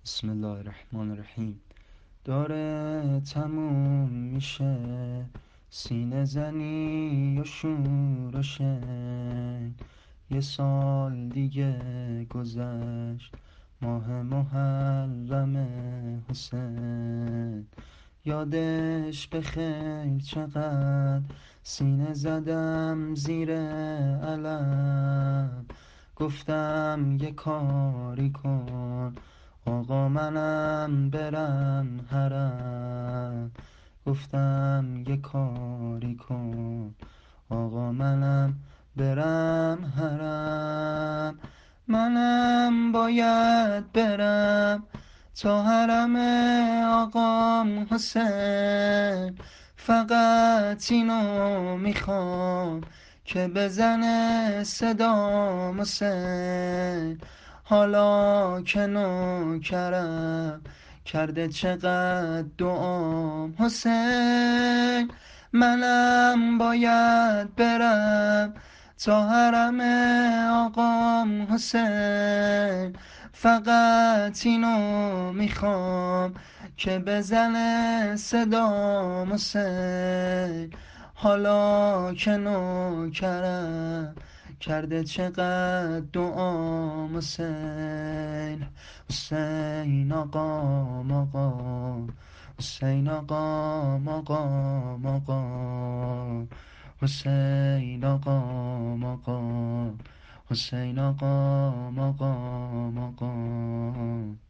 بسم الله الرحمن الرحیم. داره تموم میشه، سینه زنی و شورشه. یه سال دیگه گذشت، ماه محرم حسین. یادش به خیر چقدر سینه زدم زیر علم. گفتم یه کاری کن آقا منم برم حرم. گفتم یه کاری کن آقا منم برم حرم. منم باید برم تا حرم آقام حسین. فقط اینو میخوام که بزنه صدام حسین. حالا که نوکرم کرده چقدر دعام حسین. منم باید برم تا حرم آقام حسین. فقط اینو میخوام که بزنه صدام حسین. حالا که نوکرم کرده چقدر دعام حسین. حسین آقام آقام، حسین آقام آقام آقام، حسین آقام آقام، حسین آقام آقام آقام.